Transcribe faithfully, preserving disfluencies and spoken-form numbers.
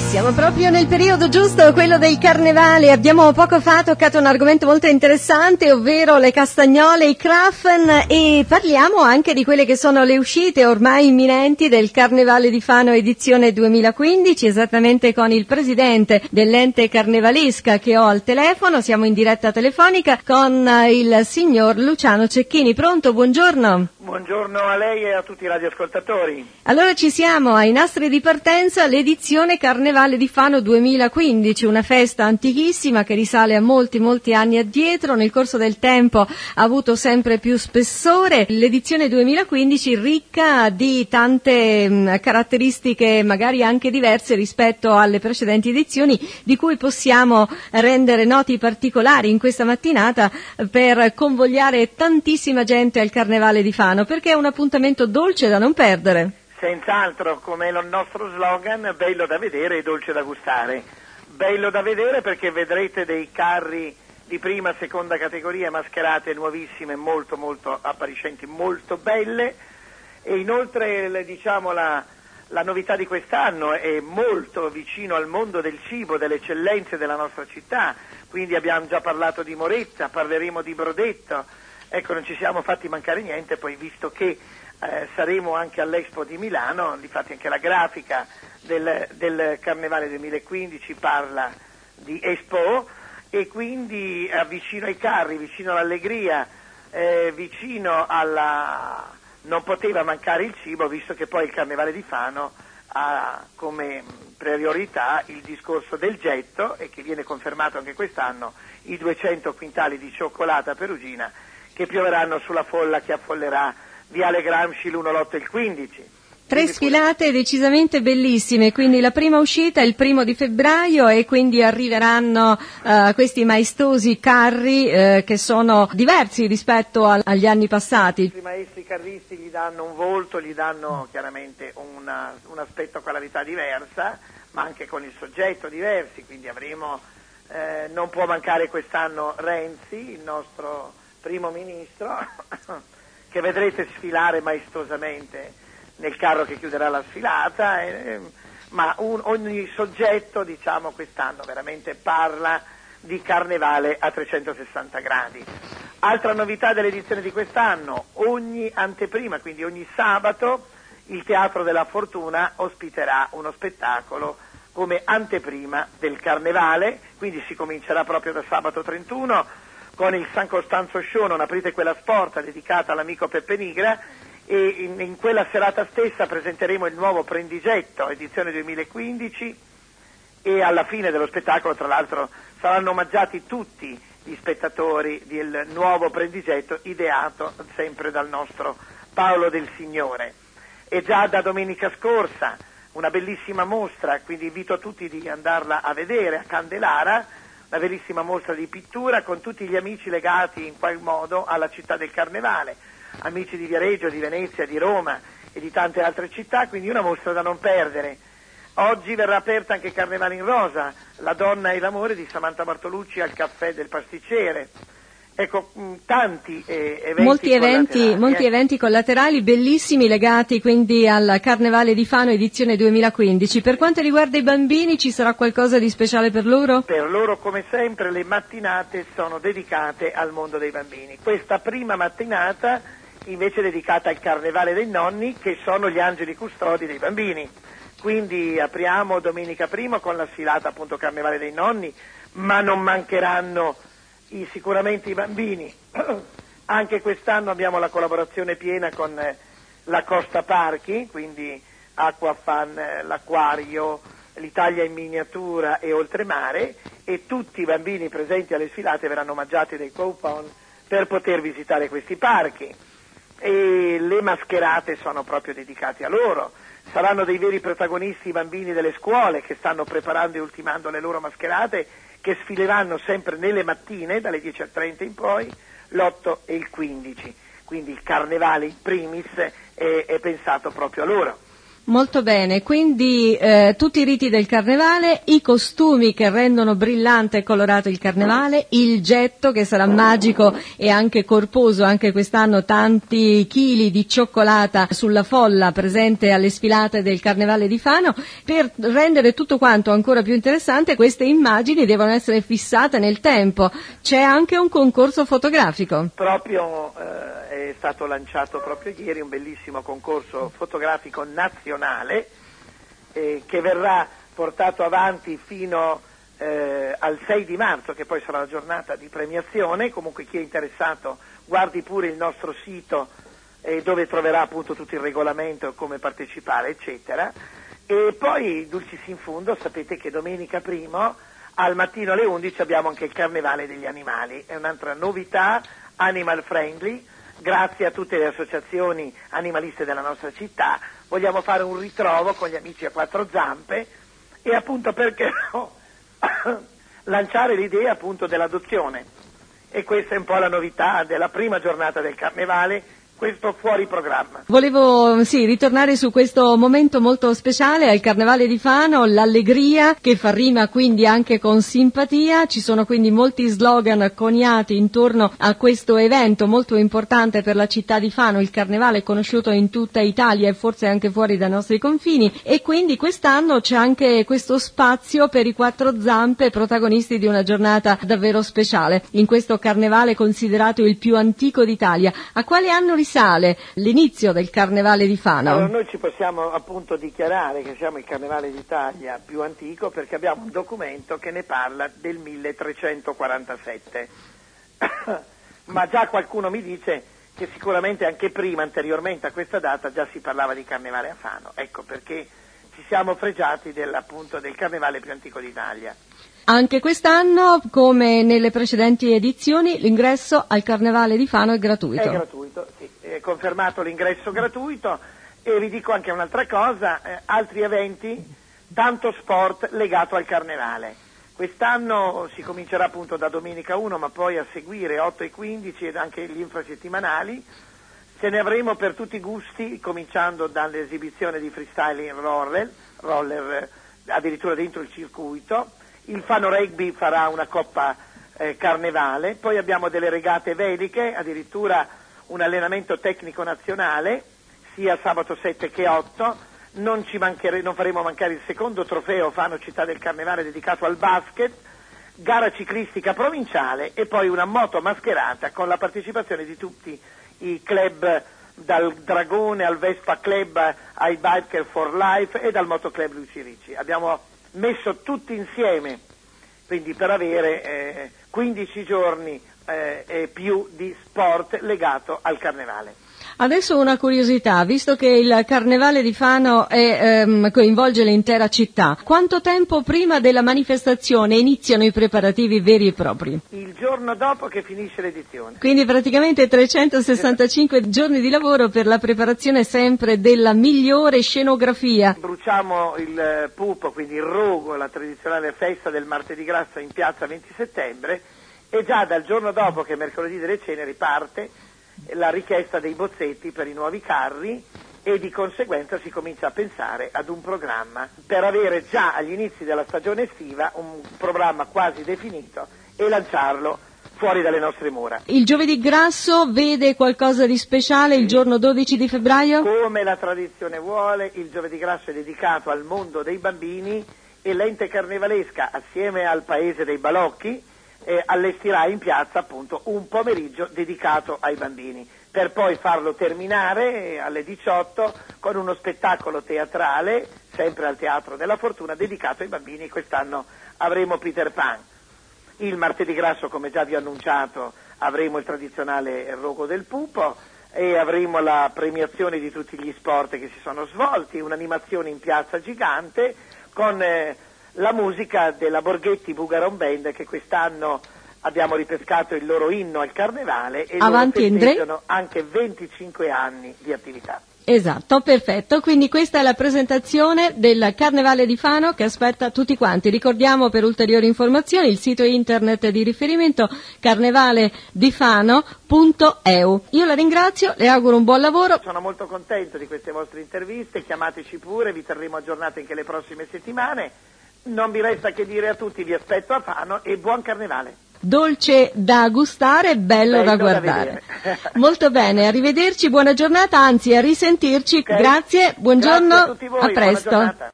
Siamo proprio nel periodo giusto, quello del carnevale. Abbiamo poco fa toccato un argomento molto interessante, ovvero le castagnole, i Krafen, e parliamo anche di quelle che sono le uscite ormai imminenti del Carnevale di Fano edizione duemilaquindici, esattamente con il presidente dell'ente carnevalesca che ho al telefono. Siamo in diretta telefonica con il signor Luciano Cecchini. Pronto? Buongiorno. Buongiorno a lei e a tutti i radioascoltatori. Allora ci siamo ai nastri di partenza, l'edizione Carnevale di Fano duemilaquindici, una festa antichissima che risale a molti molti anni addietro, nel corso del tempo ha avuto sempre più spessore. L'edizione duemilaquindici ricca di tante mh, caratteristiche magari anche diverse rispetto alle precedenti edizioni, di cui possiamo rendere noti i particolari in questa mattinata per convogliare tantissima gente al Carnevale di Fano, perché è un appuntamento dolce da non perdere. Senz'altro, come il nostro slogan, bello da vedere e dolce da gustare. Bello da vedere perché vedrete dei carri di prima e seconda categoria, mascherate nuovissime, molto molto appariscenti, molto belle, e inoltre diciamo la, la novità di quest'anno è molto vicino al mondo del cibo, delle eccellenze della nostra città, quindi abbiamo già parlato di Moretta, parleremo di Brodetto, ecco, non ci siamo fatti mancare niente, poi visto che Eh, saremo anche all'Expo di Milano, difatti anche la grafica del, del Carnevale duemilaquindici parla di Expo, e quindi eh, vicino ai carri, vicino all'allegria, eh, vicino alla... non poteva mancare il cibo, visto che poi il Carnevale di Fano ha come priorità il discorso del getto, e che viene confermato anche quest'anno, i duecento quintali di cioccolata perugina che pioveranno sulla folla che affollerà Viale Gramsci l'uno, l'otto e il quindici. Tre sfilate decisamente bellissime, quindi la prima uscita è il primo di febbraio e quindi arriveranno uh, questi maestosi carri uh, che sono diversi rispetto a, agli anni passati. I maestri carristi gli danno un volto, gli danno chiaramente una, una spettacolarità diversa, ma anche con il soggetto diversi, quindi avremo, eh, non può mancare quest'anno Renzi, il nostro primo ministro, che vedrete sfilare maestosamente nel carro che chiuderà la sfilata, eh, ma un, ogni soggetto, diciamo, quest'anno veramente parla di carnevale a trecentosessanta gradi. Altra novità dell'edizione di quest'anno, ogni anteprima, quindi ogni sabato, il Teatro della Fortuna ospiterà uno spettacolo come anteprima del carnevale, quindi si comincerà proprio da sabato trentuno, con il San Costanzo Show, Non aprite quella sporta, dedicata all'amico Peppe Nigra, e in, in quella serata stessa presenteremo il nuovo Prendigetto, edizione duemilaquindici, e alla fine dello spettacolo, tra l'altro, saranno omaggiati tutti gli spettatori del nuovo Prendigetto, ideato sempre dal nostro Paolo Del Signore. E già da domenica scorsa una bellissima mostra, quindi invito tutti di andarla a vedere a Candelara, una bellissima mostra di pittura con tutti gli amici legati in qualche modo alla città del Carnevale, amici di Viareggio, di Venezia, di Roma e di tante altre città, quindi una mostra da non perdere. Oggi verrà aperta anche Carnevale in Rosa, La donna e l'amore di Samantha Bartolucci al caffè del pasticcere. Ecco, tanti eh, eventi molti eventi, collaterali. molti eh. eventi collaterali bellissimi legati quindi al Carnevale di Fano edizione duemilaquindici. Per quanto riguarda i bambini, ci sarà qualcosa di speciale per loro? Per loro, come sempre, le mattinate sono dedicate al mondo dei bambini. Questa prima mattinata invece è dedicata al Carnevale dei nonni, che sono gli angeli custodi dei bambini. Quindi apriamo domenica prima con la sfilata appunto Carnevale dei nonni, ma non mancheranno I, sicuramente i bambini. Anche quest'anno abbiamo la collaborazione piena con eh, la Costa Parchi, quindi Acquafan, eh, l'Acquario, l'Italia in miniatura e Oltremare, e tutti i bambini presenti alle sfilate verranno omaggiati dei coupon per poter visitare questi parchi. E le mascherate sono proprio dedicate a loro. Saranno dei veri protagonisti i bambini delle scuole che stanno preparando e ultimando le loro mascherate, che sfileranno sempre nelle mattine, dalle dieci e trenta in poi, l'otto e il quindici. Quindi il carnevale in primis è, è pensato proprio a loro. Molto bene, quindi eh, tutti i riti del carnevale, i costumi che rendono brillante e colorato il carnevale, il getto che sarà magico e anche corposo, anche quest'anno tanti chili di cioccolata sulla folla presente alle sfilate del carnevale di Fano. Per rendere tutto quanto ancora più interessante, queste immagini devono essere fissate nel tempo. C'è anche un concorso fotografico. Proprio eh, è stato lanciato proprio ieri un bellissimo concorso fotografico nazionale eh, che verrà portato avanti fino eh, al sei di marzo, che poi sarà la giornata di premiazione. Comunque chi è interessato guardi pure il nostro sito eh, dove troverà appunto tutto il regolamento, come partecipare eccetera. E poi dulcis in fundo sapete che domenica primo al mattino alle undici abbiamo anche il carnevale degli animali, è un'altra novità animal friendly. Grazie a tutte le associazioni animaliste della nostra città vogliamo fare un ritrovo con gli amici a quattro zampe e appunto perché no lanciare l'idea appunto dell'adozione, e questa è un po' la novità della prima giornata del carnevale, questo fuori programma. Volevo sì ritornare su questo momento molto speciale al Carnevale di Fano, l'allegria che fa rima quindi anche con simpatia. Ci sono quindi molti slogan coniati intorno a questo evento molto importante per la città di Fano. Il Carnevale è conosciuto in tutta Italia e forse anche fuori dai nostri confini, e quindi quest'anno c'è anche questo spazio per i quattro zampe, protagonisti di una giornata davvero speciale. In questo Carnevale considerato il più antico d'Italia, a quale anno risale l'inizio del Carnevale di Fano? Allora, noi ci possiamo appunto dichiarare che siamo il Carnevale d'Italia più antico perché abbiamo un documento che ne parla del milletrecentoquarantasette. Ma già qualcuno mi dice che sicuramente anche prima, anteriormente a questa data, già si parlava di Carnevale a Fano. Ecco perché ci siamo fregiati del, appunto, del Carnevale più antico d'Italia. Anche quest'anno, come nelle precedenti edizioni, l'ingresso al Carnevale di Fano è gratuito. È gratuito, sì, è confermato l'ingresso gratuito, e vi dico anche un'altra cosa, eh, altri eventi, tanto sport legato al Carnevale. Quest'anno si comincerà appunto da domenica uno, ma poi a seguire otto e quindici ed anche gli infrasettimanali. Ce ne avremo per tutti i gusti, cominciando dall'esibizione di freestyle in roller, roller eh, addirittura dentro il circuito. Il Fano Rugby farà una coppa eh, carnevale, poi abbiamo delle regate veliche, addirittura un allenamento tecnico nazionale, sia sabato sette che otto, non, ci manchere, non faremo mancare il secondo trofeo Fano Città del Carnevale dedicato al basket, gara ciclistica provinciale e poi una moto mascherata con la partecipazione di tutti i club, dal Dragone al Vespa Club ai Biker for Life e dal Motoclub Luci Ricci. Abbiamo messo tutti insieme, quindi per avere eh, quindici giorni eh, e più di sport legato al Carnevale. Adesso una curiosità, visto che il Carnevale di Fano è, ehm, coinvolge l'intera città, quanto tempo prima della manifestazione iniziano i preparativi veri e propri? Il giorno dopo che finisce l'edizione. Quindi praticamente trecentosessantacinque esatto. giorni di lavoro per la preparazione sempre della migliore scenografia. Bruciamo il pupo, quindi il rogo, la tradizionale festa del martedì grasso in piazza venti settembre, e già dal giorno dopo, che è mercoledì delle ceneri, parte la richiesta dei bozzetti per i nuovi carri, e di conseguenza si comincia a pensare ad un programma per avere già agli inizi della stagione estiva un programma quasi definito e lanciarlo fuori dalle nostre mura. Il giovedì grasso vede qualcosa di speciale il giorno dodici di febbraio? Come la tradizione vuole, il giovedì grasso è dedicato al mondo dei bambini, e l'ente carnevalesca assieme al paese dei balocchi Eh, allestirà in piazza appunto un pomeriggio dedicato ai bambini, per poi farlo terminare eh, alle diciotto con uno spettacolo teatrale, sempre al Teatro della Fortuna, dedicato ai bambini. Quest'anno avremo Peter Pan. Il martedì grasso, come già vi ho annunciato, avremo il tradizionale rogo del pupo e avremo la premiazione di tutti gli sport che si sono svolti, un'animazione in piazza gigante con eh, la musica della Borghetti Bugaron Band, che quest'anno abbiamo ripescato il loro inno al Carnevale e Avanti, loro festeggiano anche venticinque anni di attività. Esatto, perfetto. Quindi questa è la presentazione del Carnevale di Fano che aspetta tutti quanti. Ricordiamo per ulteriori informazioni il sito internet di riferimento carnevaledifano punto e u. Io la ringrazio, le auguro un buon lavoro. Sono molto contento di queste vostre interviste, chiamateci pure, vi terremo aggiornati anche le prossime settimane. Non mi resta che dire a tutti, vi aspetto a Fano e buon Carnevale. Dolce da gustare, bello, bello da guardare. Da Molto bene, arrivederci, buona giornata, anzi a risentirci. Okay. Grazie, buongiorno, Grazie a tutti voi, a presto.